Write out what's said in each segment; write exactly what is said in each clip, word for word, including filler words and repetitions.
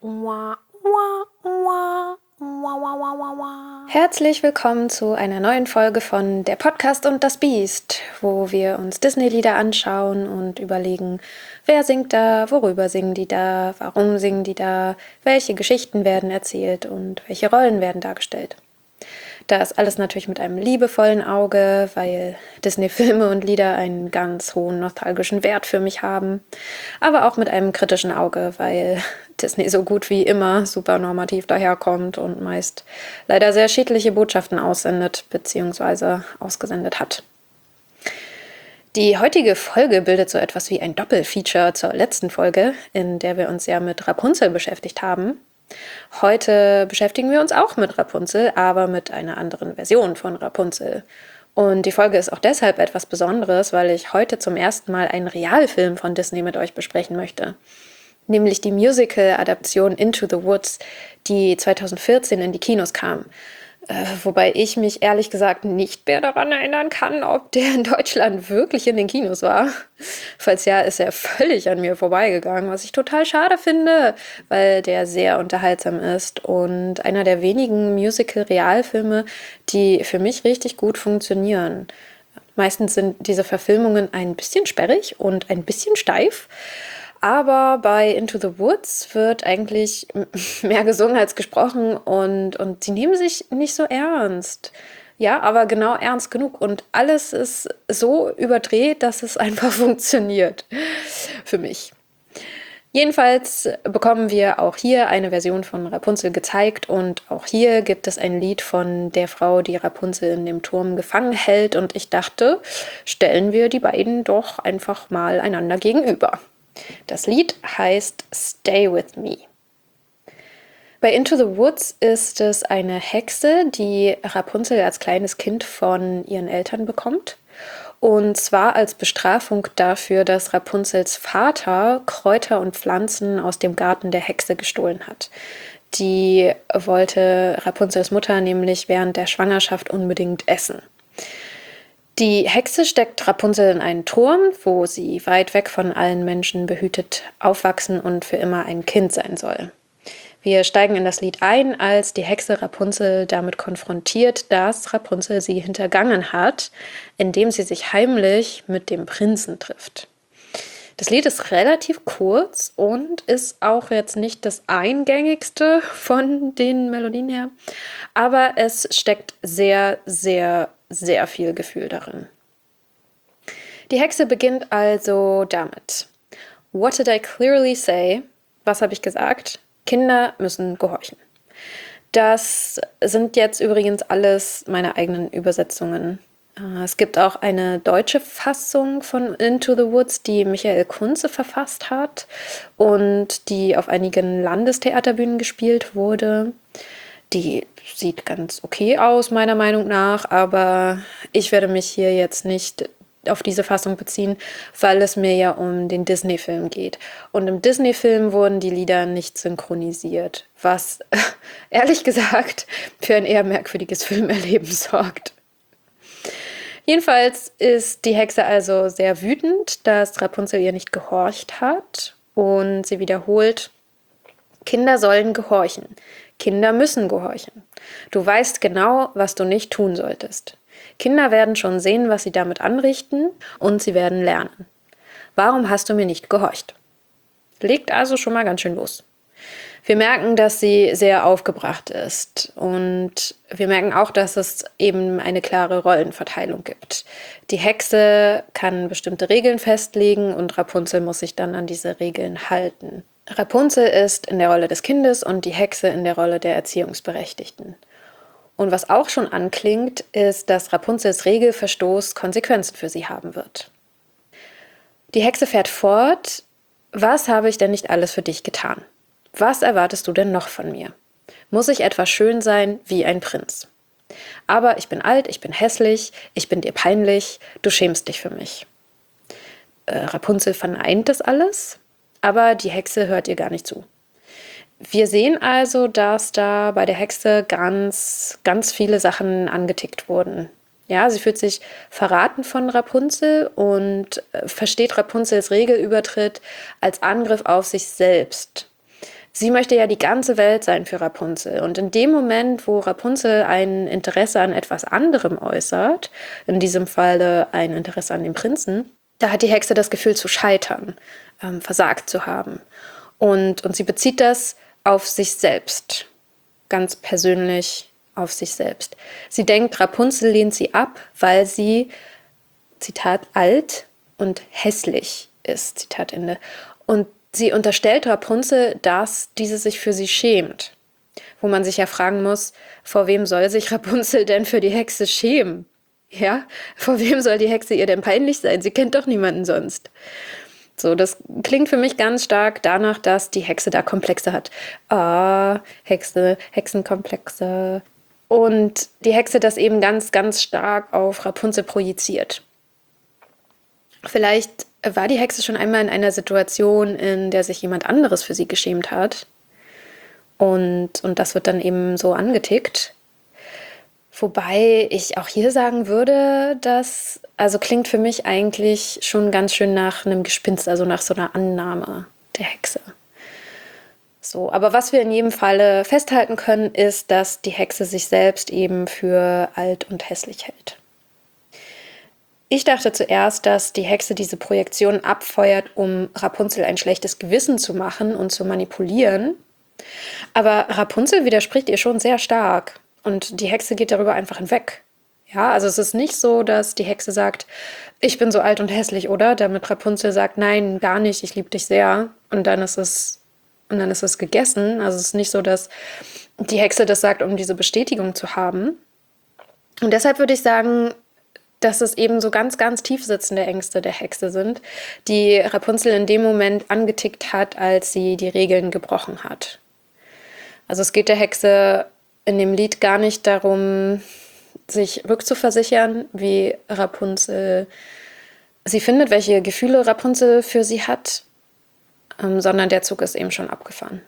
Herzlich willkommen zu einer neuen Folge von Der Podcast und das Biest, wo wir uns Disney-Lieder anschauen und überlegen, wer singt da, worüber singen die da, warum singen die da, welche Geschichten werden erzählt und welche Rollen werden dargestellt. Das alles natürlich mit einem liebevollen Auge, weil Disney-Filme und Lieder einen ganz hohen nostalgischen Wert für mich haben. Aber auch mit einem kritischen Auge, weil Disney so gut wie immer super normativ daherkommt und meist leider sehr schädliche Botschaften aussendet bzw. ausgesendet hat. Die heutige Folge bildet so etwas wie ein Doppelfeature zur letzten Folge, in der wir uns ja mit Rapunzel beschäftigt haben. Heute beschäftigen wir uns auch mit Rapunzel, aber mit einer anderen Version von Rapunzel. Und die Folge ist auch deshalb etwas Besonderes, weil ich heute zum ersten Mal einen Realfilm von Disney mit euch besprechen möchte. Nämlich die Musical-Adaption Into the Woods, die zweitausendvierzehn in die Kinos kam. Äh, wobei ich mich ehrlich gesagt nicht mehr daran erinnern kann, ob der in Deutschland wirklich in den Kinos war. Falls ja, ist er völlig an mir vorbeigegangen, was ich total schade finde, weil der sehr unterhaltsam ist und einer der wenigen Musical-Realfilme, die für mich richtig gut funktionieren. Meistens sind diese Verfilmungen ein bisschen sperrig und ein bisschen steif. Aber bei Into the Woods wird eigentlich mehr gesungen als gesprochen und, und sie nehmen sich nicht so ernst. Ja, aber genau ernst genug. Und alles ist so überdreht, dass es einfach funktioniert. Für mich. Jedenfalls bekommen wir auch hier eine Version von Rapunzel gezeigt und auch hier gibt es ein Lied von der Frau, die Rapunzel in dem Turm gefangen hält. Und ich dachte, stellen wir die beiden doch einfach mal einander gegenüber. Das Lied heißt Stay With Me. Bei Into the Woods ist es eine Hexe, die Rapunzel als kleines Kind von ihren Eltern bekommt. Und zwar als Bestrafung dafür, dass Rapunzels Vater Kräuter und Pflanzen aus dem Garten der Hexe gestohlen hat. Die wollte Rapunzels Mutter nämlich während der Schwangerschaft unbedingt essen. Die Hexe steckt Rapunzel in einen Turm, wo sie weit weg von allen Menschen behütet aufwachsen und für immer ein Kind sein soll. Wir steigen in das Lied ein, als die Hexe Rapunzel damit konfrontiert, dass Rapunzel sie hintergangen hat, indem sie sich heimlich mit dem Prinzen trifft. Das Lied ist relativ kurz und ist auch jetzt nicht das eingängigste von den Melodien her, aber es steckt sehr, sehr, sehr viel Gefühl darin. Die Hexe beginnt also damit: What did I clearly say? Was habe ich gesagt? Kinder müssen gehorchen. Das sind jetzt übrigens alles meine eigenen Übersetzungen. Es gibt auch eine deutsche Fassung von Into the Woods, die Michael Kunze verfasst hat und die auf einigen Landestheaterbühnen gespielt wurde. Die sieht ganz okay aus, meiner Meinung nach, aber ich werde mich hier jetzt nicht auf diese Fassung beziehen, weil es mir ja um den Disney-Film geht. Und im Disney-Film wurden die Lieder nicht synchronisiert, was ehrlich gesagt für ein eher merkwürdiges Filmerleben sorgt. Jedenfalls ist die Hexe also sehr wütend, dass Rapunzel ihr nicht gehorcht hat und sie wiederholt: Kinder sollen gehorchen. Kinder müssen gehorchen. Du weißt genau, was du nicht tun solltest. Kinder werden schon sehen, was sie damit anrichten, und sie werden lernen. Warum hast du mir nicht gehorcht? Legt also schon mal ganz schön los. Wir merken, dass sie sehr aufgebracht ist und wir merken auch, dass es eben eine klare Rollenverteilung gibt. Die Hexe kann bestimmte Regeln festlegen und Rapunzel muss sich dann an diese Regeln halten. Rapunzel ist in der Rolle des Kindes und die Hexe in der Rolle der Erziehungsberechtigten. Und was auch schon anklingt, ist, dass Rapunzels Regelverstoß Konsequenzen für sie haben wird. Die Hexe fährt fort: Was habe ich denn nicht alles für dich getan? Was erwartest du denn noch von mir? Muss ich etwa schön sein wie ein Prinz? Aber ich bin alt, ich bin hässlich, ich bin dir peinlich, du schämst dich für mich. Äh, Rapunzel verneint das alles, aber die Hexe hört ihr gar nicht zu. Wir sehen also, dass da bei der Hexe ganz, ganz viele Sachen angetickt wurden. Ja, sie fühlt sich verraten von Rapunzel und versteht Rapunzels Regelübertritt als Angriff auf sich selbst. sie möchte ja die ganze Welt sein für Rapunzel. Und in dem Moment, wo Rapunzel ein Interesse an etwas anderem äußert, in diesem Falle ein Interesse an dem Prinzen, da hat die Hexe das Gefühl zu scheitern, ähm, versagt zu haben. Und, und sie bezieht das auf sich selbst, ganz persönlich auf sich selbst. Sie denkt, Rapunzel lehnt sie ab, weil sie, Zitat, alt und hässlich ist, Zitat Ende. Und sie unterstellt Rapunzel, dass diese sich für sie schämt. Wo man sich ja fragen muss, vor wem soll sich Rapunzel denn für die Hexe schämen? Ja, vor wem soll die Hexe ihr denn peinlich sein? Sie kennt doch niemanden sonst. So, das klingt für mich ganz stark danach, dass die Hexe da Komplexe hat. Ah, Hexe, Hexenkomplexe. Und die Hexe das eben ganz, ganz stark auf Rapunzel projiziert. Vielleicht war die Hexe schon einmal in einer Situation, in der sich jemand anderes für sie geschämt hat. Und, und das wird dann eben so angetickt. Wobei ich auch hier sagen würde, dass, also klingt für mich eigentlich schon ganz schön nach einem Gespinst, also nach so einer Annahme der Hexe. So, aber was wir in jedem Falle festhalten können, ist, dass die Hexe sich selbst eben für alt und hässlich hält. Ich dachte zuerst, dass die Hexe diese Projektion abfeuert, um Rapunzel ein schlechtes Gewissen zu machen und zu manipulieren. Aber Rapunzel widerspricht ihr schon sehr stark und die Hexe geht darüber einfach hinweg. Ja, also es ist nicht so, dass die Hexe sagt, ich bin so alt und hässlich, oder? Damit Rapunzel sagt, nein, gar nicht, ich liebe dich sehr. Und dann ist es, und dann ist es gegessen. Also es ist nicht so, dass die Hexe das sagt, um diese Bestätigung zu haben. Und deshalb würde ich sagen, dass es eben so ganz, ganz tief sitzende Ängste der Hexe sind, die Rapunzel in dem Moment angetickt hat, als sie die Regeln gebrochen hat. Also es geht der Hexe in dem Lied gar nicht darum, sich rückzuversichern, wie Rapunzel sie findet, welche Gefühle Rapunzel für sie hat, ähm, sondern der Zug ist eben schon abgefahren.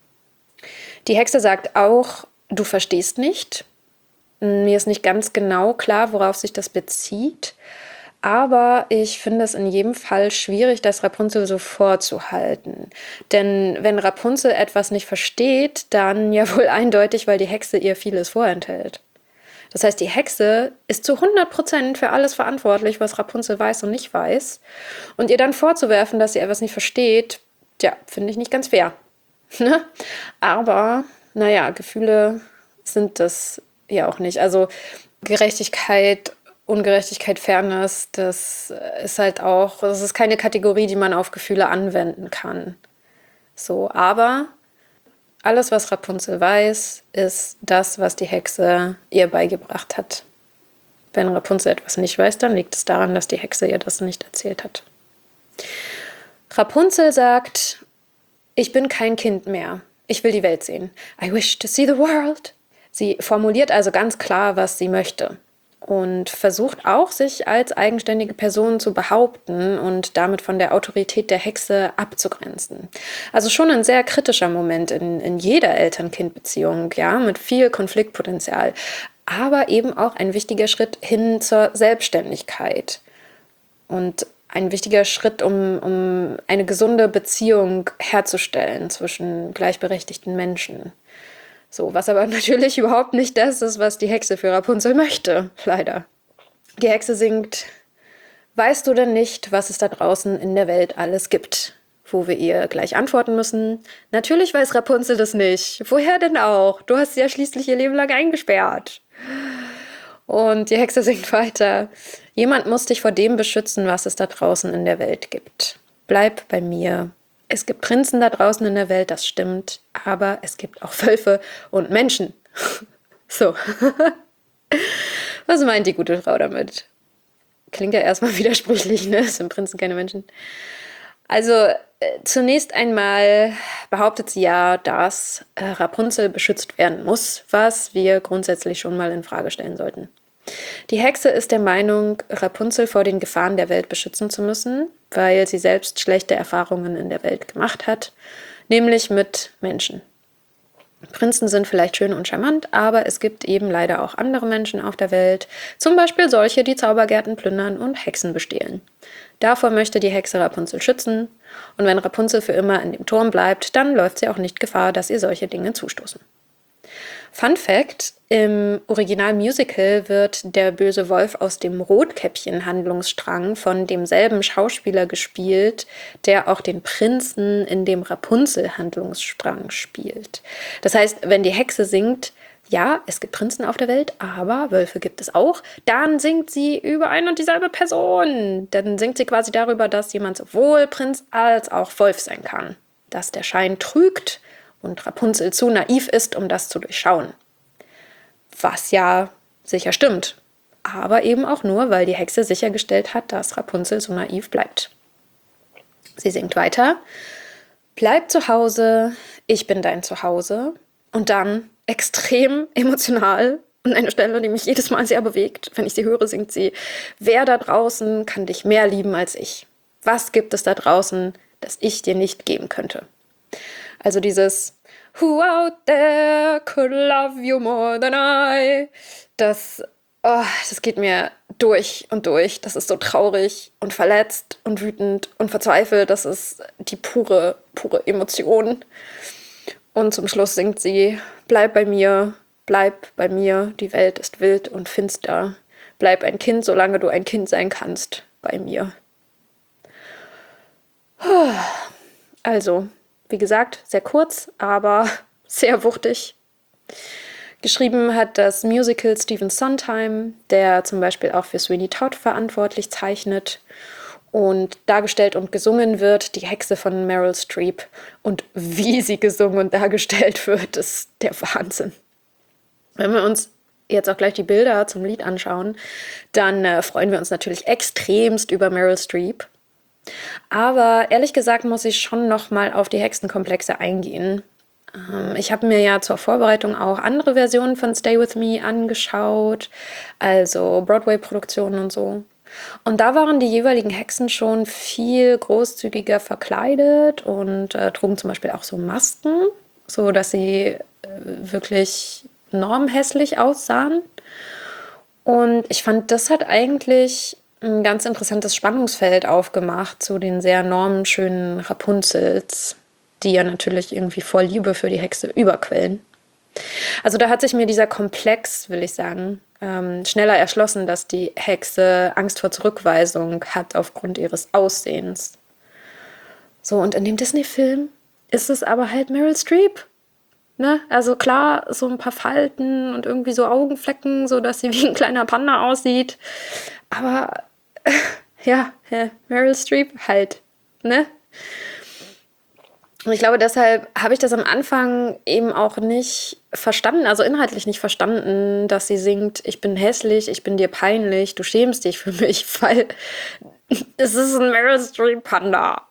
Die Hexe sagt auch, du verstehst nicht. Mir ist nicht ganz genau klar, worauf sich das bezieht, aber ich finde es in jedem Fall schwierig, das Rapunzel so vorzuhalten. Denn wenn Rapunzel etwas nicht versteht, dann ja wohl eindeutig, weil die Hexe ihr vieles vorenthält. Das heißt, die Hexe ist zu hundert Prozent für alles verantwortlich, was Rapunzel weiß und nicht weiß. Und ihr dann vorzuwerfen, dass sie etwas nicht versteht, ja, finde ich nicht ganz fair. Aber, naja, Gefühle sind das ja auch nicht. Also Gerechtigkeit, Ungerechtigkeit, Fairness, das ist halt auch, das ist keine Kategorie, die man auf Gefühle anwenden kann. So, aber alles, was Rapunzel weiß, ist das, was die Hexe ihr beigebracht hat. Wenn Rapunzel etwas nicht weiß, dann liegt es daran, dass die Hexe ihr das nicht erzählt hat. Rapunzel sagt, ich bin kein Kind mehr. Ich will die Welt sehen. I wish to see the world. Sie formuliert also ganz klar, was sie möchte und versucht auch, sich als eigenständige Person zu behaupten und damit von der Autorität der Hexe abzugrenzen. Also schon ein sehr kritischer Moment in, in jeder Eltern-Kind-Beziehung, ja, mit viel Konfliktpotenzial, aber eben auch ein wichtiger Schritt hin zur Selbstständigkeit und ein wichtiger Schritt, um, um eine gesunde Beziehung herzustellen zwischen gleichberechtigten Menschen. So, was aber natürlich überhaupt nicht das ist, was die Hexe für Rapunzel möchte, leider. Die Hexe singt, weißt du denn nicht, was es da draußen in der Welt alles gibt? Wo wir ihr gleich antworten müssen, natürlich weiß Rapunzel das nicht. Woher denn auch? Du hast sie ja schließlich ihr Leben lang eingesperrt. Und die Hexe singt weiter, jemand muss dich vor dem beschützen, was es da draußen in der Welt gibt. Bleib bei mir. Es gibt Prinzen da draußen in der Welt, das stimmt, aber es gibt auch Wölfe und Menschen. So. Was meint die gute Frau damit? Klingt ja erstmal widersprüchlich, ne? Es sind Prinzen keine Menschen. Also äh, zunächst einmal behauptet sie ja, dass äh, Rapunzel beschützt werden muss, was wir grundsätzlich schon mal in Frage stellen sollten. Die Hexe ist der Meinung, Rapunzel vor den Gefahren der Welt beschützen zu müssen, weil sie selbst schlechte Erfahrungen in der Welt gemacht hat, nämlich mit Menschen. Prinzen sind vielleicht schön und charmant, aber es gibt eben leider auch andere Menschen auf der Welt, zum Beispiel solche, die Zaubergärten plündern und Hexen bestehlen. Davor möchte die Hexe Rapunzel schützen, und wenn Rapunzel für immer in dem Turm bleibt, dann läuft sie auch nicht Gefahr, dass ihr solche Dinge zustoßen. Fun Fact: Im Original-Musical wird der böse Wolf aus dem Rotkäppchen-Handlungsstrang von demselben Schauspieler gespielt, der auch den Prinzen in dem Rapunzel-Handlungsstrang spielt. Das heißt, wenn die Hexe singt, ja, es gibt Prinzen auf der Welt, aber Wölfe gibt es auch, dann singt sie über ein und dieselbe Person. Dann singt sie quasi darüber, dass jemand sowohl Prinz als auch Wolf sein kann. Dass der Schein trügt und Rapunzel zu naiv ist, um das zu durchschauen. Was ja sicher stimmt, aber eben auch nur, weil die Hexe sichergestellt hat, dass Rapunzel so naiv bleibt. Sie singt weiter: Bleib zu Hause, ich bin dein Zuhause. Und dann, extrem emotional, und eine Stelle, die mich jedes Mal sehr bewegt, wenn ich sie höre, singt sie: Wer da draußen kann dich mehr lieben als ich? Was gibt es da draußen, das ich dir nicht geben könnte? Also dieses Who out there could love you more than I? Das, oh, das geht mir durch und durch. Das ist so traurig und verletzt und wütend und verzweifelt. Das ist die pure, pure Emotion. Und zum Schluss singt sie: Bleib bei mir, bleib bei mir, die Welt ist wild und finster. Bleib ein Kind, solange du ein Kind sein kannst, bei mir. Also, wie gesagt, sehr kurz, aber sehr wuchtig. Geschrieben hat das Musical Stephen Sondheim, der zum Beispiel auch für Sweeney Todd verantwortlich zeichnet. Und dargestellt und gesungen wird die Hexe von Meryl Streep. Und wie sie gesungen und dargestellt wird, ist der Wahnsinn. Wenn wir uns jetzt auch gleich die Bilder zum Lied anschauen, dann äh, freuen wir uns natürlich extremst über Meryl Streep. Aber ehrlich gesagt muss ich schon noch mal auf die Hexenkomplexe eingehen. Ähm, ich habe mir ja zur Vorbereitung auch andere Versionen von Stay With Me angeschaut, also Broadway-Produktionen und so. Und da waren die jeweiligen Hexen schon viel großzügiger verkleidet und äh, trugen zum Beispiel auch so Masken, so dass sie äh, wirklich normhässlich aussahen. Und ich fand, das hat eigentlich ein ganz interessantes Spannungsfeld aufgemacht zu den sehr normschönen Rapunzels, die ja natürlich irgendwie voll Liebe für die Hexe überquellen. Also da hat sich mir dieser Komplex, will ich sagen, ähm, schneller erschlossen, dass die Hexe Angst vor Zurückweisung hat aufgrund ihres Aussehens. So, und in dem Disney-Film ist es aber halt Meryl Streep. Ne? Also klar, so ein paar Falten und irgendwie so Augenflecken, so dass sie wie ein kleiner Panda aussieht. Aber äh, ja, ja, Meryl Streep halt, ne? Und ich glaube, deshalb habe ich das am Anfang eben auch nicht verstanden, also inhaltlich nicht verstanden, dass sie singt: Ich bin hässlich, ich bin dir peinlich, du schämst dich für mich, weil es ist ein Meryl Streep Panda.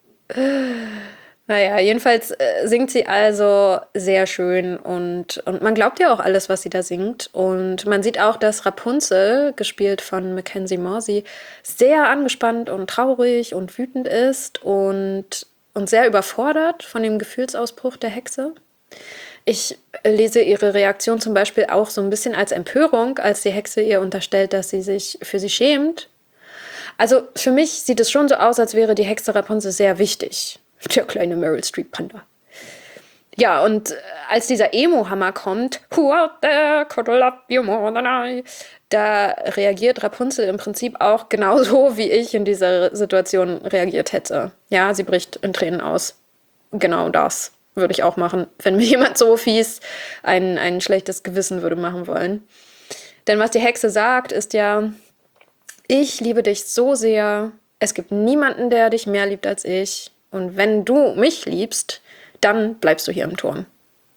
Naja, jedenfalls äh, singt sie also sehr schön und, und man glaubt ja auch alles, was sie da singt. Und man sieht auch, dass Rapunzel, gespielt von Mackenzie Morsey, sehr angespannt und traurig und wütend ist und, und sehr überfordert von dem Gefühlsausbruch der Hexe. Ich lese ihre Reaktion zum Beispiel auch so ein bisschen als Empörung, als die Hexe ihr unterstellt, dass sie sich für sie schämt. Also für mich sieht es schon so aus, als wäre die Hexe Rapunzel sehr wichtig. Der kleine Meryl Streep Panda. Ja, und äh, als dieser Emo-Hammer kommt, Who out there could love you more than I? Da reagiert Rapunzel im Prinzip auch genauso, wie ich in dieser Situation reagiert hätte. Ja, sie bricht in Tränen aus. Genau das würde ich auch machen, wenn mir jemand so fies ein, ein schlechtes Gewissen würde machen wollen. Denn was die Hexe sagt, ist ja: Ich liebe dich so sehr, es gibt niemanden, der dich mehr liebt als ich. Und wenn du mich liebst, dann bleibst du hier im Turm.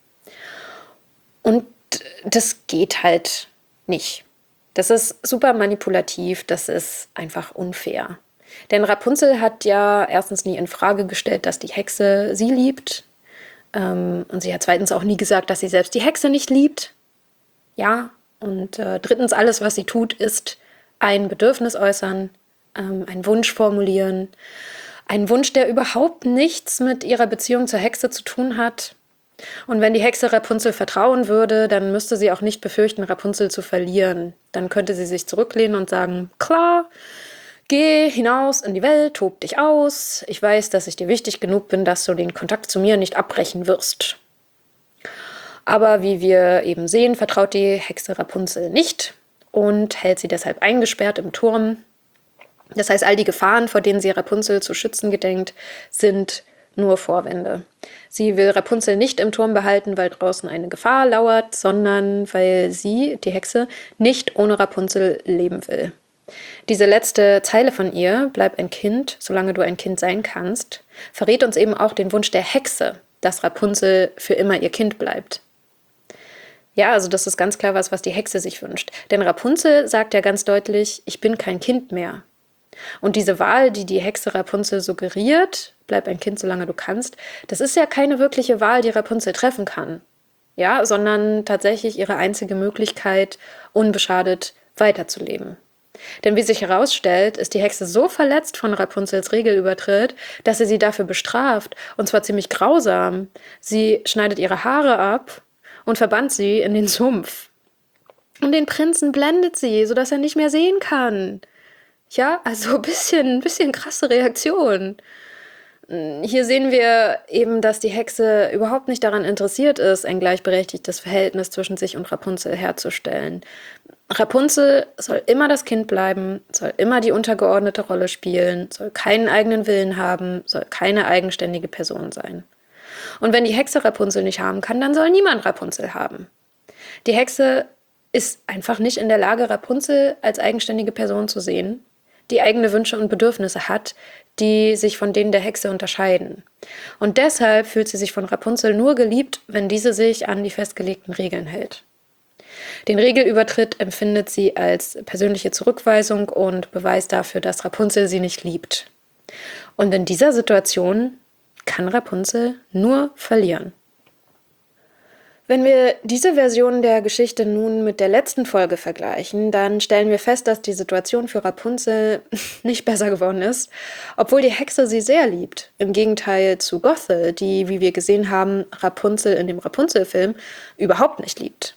Und das geht halt nicht. Das ist super manipulativ, das ist einfach unfair. Denn Rapunzel hat ja erstens nie in Frage gestellt, dass die Hexe sie liebt. Ähm, und sie hat zweitens auch nie gesagt, dass sie selbst die Hexe nicht liebt. Ja, und äh, drittens, alles, was sie tut, ist ein Bedürfnis äußern, ähm, einen Wunsch formulieren. Ein Wunsch, der überhaupt nichts mit ihrer Beziehung zur Hexe zu tun hat. Und wenn die Hexe Rapunzel vertrauen würde, dann müsste sie auch nicht befürchten, Rapunzel zu verlieren. Dann könnte sie sich zurücklehnen und sagen, klar, geh hinaus in die Welt, tob dich aus. Ich weiß, dass ich dir wichtig genug bin, dass du den Kontakt zu mir nicht abbrechen wirst. Aber wie wir eben sehen, vertraut die Hexe Rapunzel nicht und hält sie deshalb eingesperrt im Turm. Das heißt, all die Gefahren, vor denen sie Rapunzel zu schützen gedenkt, sind nur Vorwände. Sie will Rapunzel nicht im Turm behalten, weil draußen eine Gefahr lauert, sondern weil sie, die Hexe, nicht ohne Rapunzel leben will. Diese letzte Zeile von ihr, bleib ein Kind, solange du ein Kind sein kannst, verrät uns eben auch den Wunsch der Hexe, dass Rapunzel für immer ihr Kind bleibt. Ja, also das ist ganz klar was, was die Hexe sich wünscht. Denn Rapunzel sagt ja ganz deutlich, ich bin kein Kind mehr. Und diese Wahl, die die Hexe Rapunzel suggeriert, bleib ein Kind, solange du kannst, das ist ja keine wirkliche Wahl, die Rapunzel treffen kann. Ja, sondern tatsächlich ihre einzige Möglichkeit, unbeschadet weiterzuleben. Denn wie sich herausstellt, ist die Hexe so verletzt von Rapunzels Regelübertritt, dass sie sie dafür bestraft, und zwar ziemlich grausam. Sie schneidet ihre Haare ab und verbannt sie in den Sumpf. Und den Prinzen blendet sie, sodass er nicht mehr sehen kann. Ja, also ein bisschen, bisschen krasse Reaktion. Hier sehen wir eben, dass die Hexe überhaupt nicht daran interessiert ist, ein gleichberechtigtes Verhältnis zwischen sich und Rapunzel herzustellen. Rapunzel soll immer das Kind bleiben, soll immer die untergeordnete Rolle spielen, soll keinen eigenen Willen haben, soll keine eigenständige Person sein. Und wenn die Hexe Rapunzel nicht haben kann, dann soll niemand Rapunzel haben. Die Hexe ist einfach nicht in der Lage, Rapunzel als eigenständige Person zu sehen, die eigene Wünsche und Bedürfnisse hat, die sich von denen der Hexe unterscheiden. Und deshalb fühlt sie sich von Rapunzel nur geliebt, wenn diese sich an die festgelegten Regeln hält. Den Regelübertritt empfindet sie als persönliche Zurückweisung und Beweis dafür, dass Rapunzel sie nicht liebt. Und in dieser Situation kann Rapunzel nur verlieren. Wenn wir diese Version der Geschichte nun mit der letzten Folge vergleichen, dann stellen wir fest, dass die Situation für Rapunzel nicht besser geworden ist, obwohl die Hexe sie sehr liebt. Im Gegenteil zu Gothel, die, wie wir gesehen haben, Rapunzel in dem Rapunzel-Film überhaupt nicht liebt.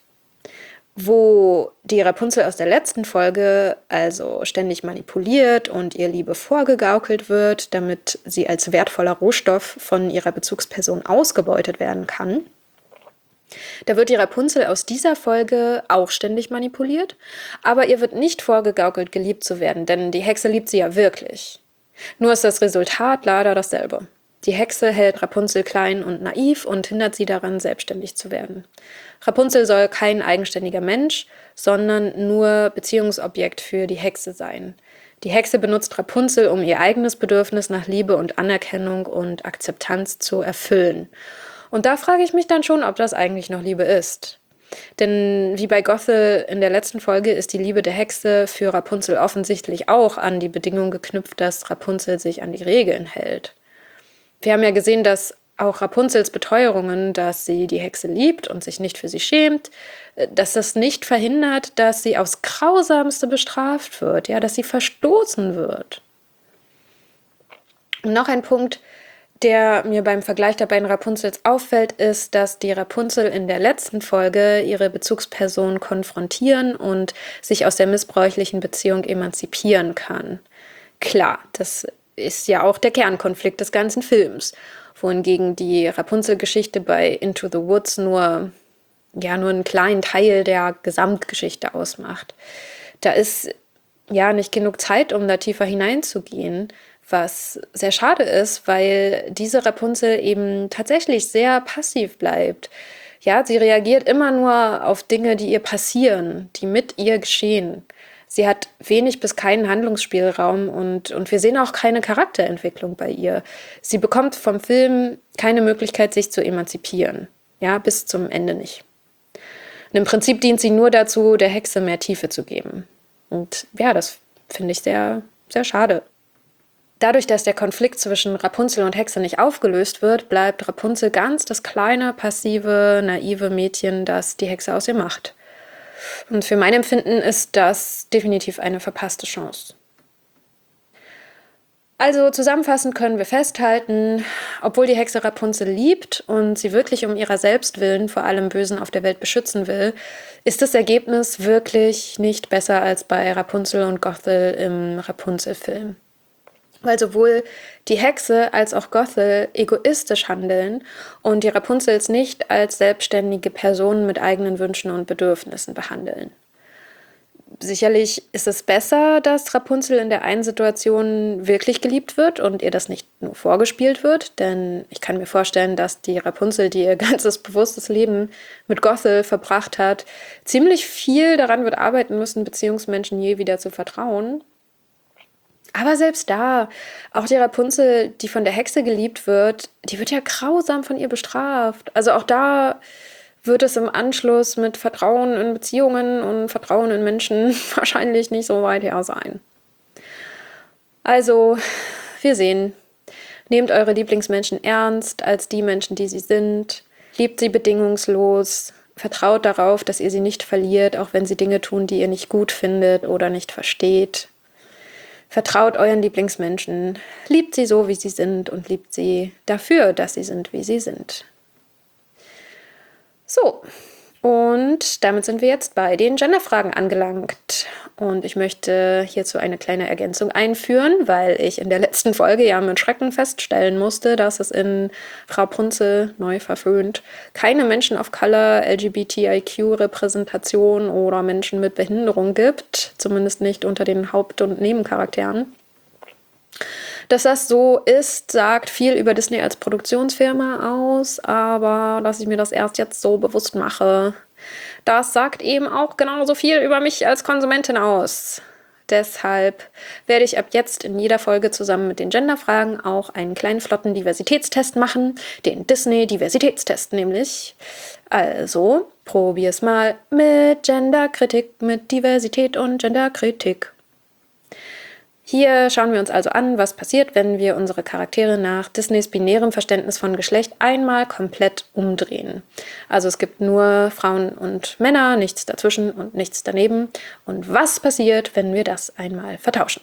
Wo die Rapunzel aus der letzten Folge also ständig manipuliert und ihr Liebe vorgegaukelt wird, damit sie als wertvoller Rohstoff von ihrer Bezugsperson ausgebeutet werden kann, da wird die Rapunzel aus dieser Folge auch ständig manipuliert, aber ihr wird nicht vorgegaukelt, geliebt zu werden, denn die Hexe liebt sie ja wirklich. Nur ist das Resultat leider dasselbe. Die Hexe hält Rapunzel klein und naiv und hindert sie daran, selbstständig zu werden. Rapunzel soll kein eigenständiger Mensch, sondern nur Beziehungsobjekt für die Hexe sein. Die Hexe benutzt Rapunzel, um ihr eigenes Bedürfnis nach Liebe und Anerkennung und Akzeptanz zu erfüllen. Und da frage ich mich dann schon, ob das eigentlich noch Liebe ist. Denn wie bei Gothel in der letzten Folge ist die Liebe der Hexe für Rapunzel offensichtlich auch an die Bedingung geknüpft, dass Rapunzel sich an die Regeln hält. Wir haben ja gesehen, dass auch Rapunzels Beteuerungen, dass sie die Hexe liebt und sich nicht für sie schämt, dass das nicht verhindert, dass sie aufs Grausamste bestraft wird, ja, dass sie verstoßen wird. Und noch ein Punkt, der mir beim Vergleich der beiden Rapunzels auffällt, ist, dass die Rapunzel in der letzten Folge ihre Bezugsperson konfrontieren und sich aus der missbräuchlichen Beziehung emanzipieren kann. Klar, das ist ja auch der Kernkonflikt des ganzen Films, wohingegen die Rapunzel-Geschichte bei Into the Woods nur, ja, nur einen kleinen Teil der Gesamtgeschichte ausmacht. Da ist ja nicht genug Zeit, um da tiefer hineinzugehen, was sehr schade ist, weil diese Rapunzel eben tatsächlich sehr passiv bleibt. Ja, sie reagiert immer nur auf Dinge, die ihr passieren, die mit ihr geschehen. Sie hat wenig bis keinen Handlungsspielraum und, und wir sehen auch keine Charakterentwicklung bei ihr. Sie bekommt vom Film keine Möglichkeit, sich zu emanzipieren. Ja, bis zum Ende nicht. Und im Prinzip dient sie nur dazu, der Hexe mehr Tiefe zu geben. Und ja, das finde ich sehr, sehr schade. Dadurch, dass der Konflikt zwischen Rapunzel und Hexe nicht aufgelöst wird, bleibt Rapunzel ganz das kleine, passive, naive Mädchen, das die Hexe aus ihr macht. Und für mein Empfinden ist das definitiv eine verpasste Chance. Also zusammenfassend können wir festhalten, obwohl die Hexe Rapunzel liebt und sie wirklich um ihrer selbst willen vor allem Bösen auf der Welt beschützen will, ist das Ergebnis wirklich nicht besser als bei Rapunzel und Gothel im Rapunzel-Film. Weil sowohl die Hexe als auch Gothel egoistisch handeln und die Rapunzels nicht als selbstständige Personen mit eigenen Wünschen und Bedürfnissen behandeln. Sicherlich ist es besser, dass Rapunzel in der einen Situation wirklich geliebt wird und ihr das nicht nur vorgespielt wird, denn ich kann mir vorstellen, dass die Rapunzel, die ihr ganzes bewusstes Leben mit Gothel verbracht hat, ziemlich viel daran wird arbeiten müssen, Beziehungsmenschen je wieder zu vertrauen. Aber selbst da, auch die Rapunzel, die von der Hexe geliebt wird, die wird ja grausam von ihr bestraft. Also auch da wird es im Anschluss mit Vertrauen in Beziehungen und Vertrauen in Menschen wahrscheinlich nicht so weit her sein. Also, wir sehen, nehmt eure Lieblingsmenschen ernst als die Menschen, die sie sind. Liebt sie bedingungslos. Vertraut darauf, dass ihr sie nicht verliert, auch wenn sie Dinge tun, die ihr nicht gut findet oder nicht versteht. Vertraut euren Lieblingsmenschen, liebt sie so, wie sie sind und liebt sie dafür, dass sie sind, wie sie sind. So, und damit sind wir jetzt bei den Genderfragen angelangt. Und ich möchte hierzu eine kleine Ergänzung einführen, weil ich in der letzten Folge ja mit Schrecken feststellen musste, dass es in Rapunzel, neu verföhnt, keine Menschen of Color, L G B T I Q-Repräsentation oder Menschen mit Behinderung gibt, zumindest nicht unter den Haupt- und Nebencharakteren. Dass das so ist, sagt viel über Disney als Produktionsfirma aus, aber dass ich mir das erst jetzt so bewusst mache, das sagt eben auch genauso viel über mich als Konsumentin aus. Deshalb werde ich ab jetzt in jeder Folge zusammen mit den Genderfragen auch einen kleinen flotten Diversitätstest machen, den Disney-Diversitätstest nämlich. Also, probier's mal mit Genderkritik, mit Diversität und Genderkritik. Hier schauen wir uns also an, was passiert, wenn wir unsere Charaktere nach Disneys binärem Verständnis von Geschlecht einmal komplett umdrehen. Also es gibt nur Frauen und Männer, nichts dazwischen und nichts daneben. Und was passiert, wenn wir das einmal vertauschen?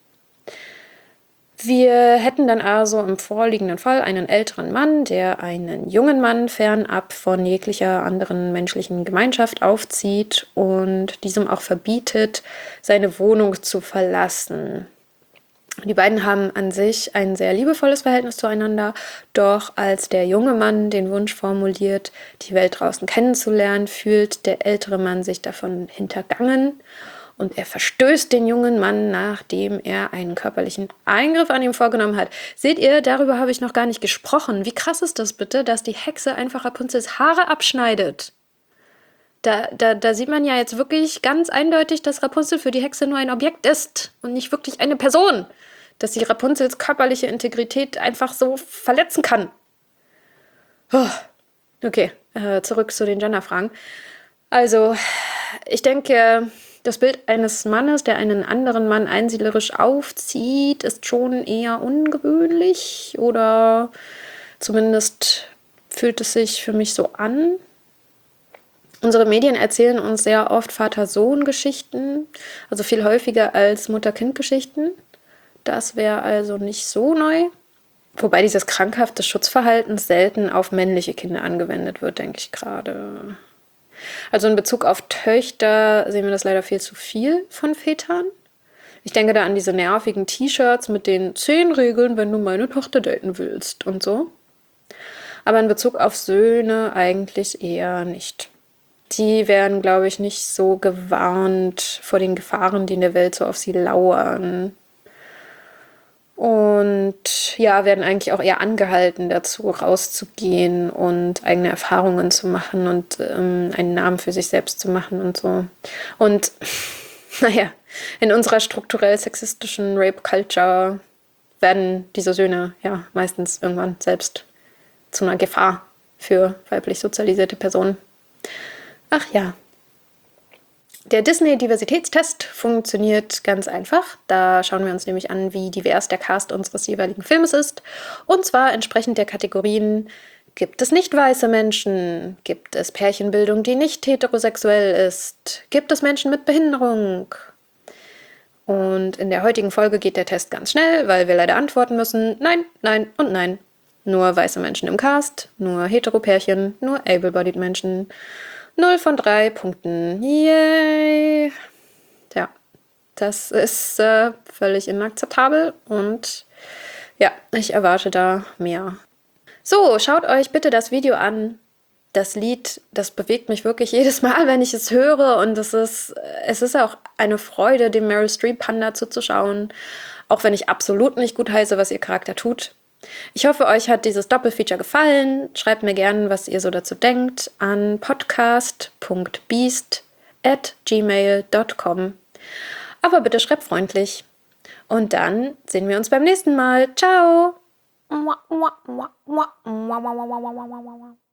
Wir hätten dann also im vorliegenden Fall einen älteren Mann, der einen jungen Mann fernab von jeglicher anderen menschlichen Gemeinschaft aufzieht und diesem auch verbietet, seine Wohnung zu verlassen. Die beiden haben an sich ein sehr liebevolles Verhältnis zueinander, doch als der junge Mann den Wunsch formuliert, die Welt draußen kennenzulernen, fühlt der ältere Mann sich davon hintergangen und er verstößt den jungen Mann, nachdem er einen körperlichen Eingriff an ihm vorgenommen hat. Seht ihr, darüber habe ich noch gar nicht gesprochen. Wie krass ist das bitte, dass die Hexe einfach Rapunzels Haare abschneidet? Da, da, da sieht man ja jetzt wirklich ganz eindeutig, dass Rapunzel für die Hexe nur ein Objekt ist und nicht wirklich eine Person. Dass sie Rapunzels körperliche Integrität einfach so verletzen kann. Oh. Okay, äh, zurück zu den Genderfragen. Also, ich denke, das Bild eines Mannes, der einen anderen Mann einsiedlerisch aufzieht, ist schon eher ungewöhnlich. Oder zumindest fühlt es sich für mich so an. Unsere Medien erzählen uns sehr oft Vater-Sohn-Geschichten, also viel häufiger als Mutter-Kind-Geschichten. Das wäre also nicht so neu. Wobei dieses krankhafte Schutzverhalten selten auf männliche Kinder angewendet wird, denke ich gerade. Also in Bezug auf Töchter sehen wir das leider viel zu viel von Vätern. Ich denke da an diese nervigen T-Shirts mit den zehn Regeln, wenn du meine Tochter daten willst und so. Aber in Bezug auf Söhne eigentlich eher nicht. Die werden, glaube ich, nicht so gewarnt vor den Gefahren, die in der Welt so auf sie lauern. Und ja, werden eigentlich auch eher angehalten dazu, rauszugehen und eigene Erfahrungen zu machen und ähm, einen Namen für sich selbst zu machen und so. Und naja, in unserer strukturell sexistischen Rape-Culture werden diese Söhne ja meistens irgendwann selbst zu einer Gefahr für weiblich sozialisierte Personen. Ach ja. Der Disney-Diversitätstest funktioniert ganz einfach. Da schauen wir uns nämlich an, wie divers der Cast unseres jeweiligen Filmes ist. Und zwar entsprechend der Kategorien: Gibt es nicht weiße Menschen? Gibt es Pärchenbildung, die nicht heterosexuell ist? Gibt es Menschen mit Behinderung? Und in der heutigen Folge geht der Test ganz schnell, weil wir leider antworten müssen: Nein, nein und nein. Nur weiße Menschen im Cast, nur Heteropärchen, nur able-bodied Menschen. Null von drei Punkten. Yay! Ja, das ist äh, völlig inakzeptabel und ja, ich erwarte da mehr. So, schaut euch bitte das Video an. Das Lied, das bewegt mich wirklich jedes Mal, wenn ich es höre, und es ist, es ist auch eine Freude, dem Meryl Streep Panda zuzuschauen, auch wenn ich absolut nicht gut heiße, was ihr Charakter tut. Ich hoffe, euch hat dieses Doppelfeature gefallen. Schreibt mir gerne, was ihr so dazu denkt, an podcast punkt beast at gmail punkt com. Aber bitte schreibt freundlich. Und dann sehen wir uns beim nächsten Mal. Ciao!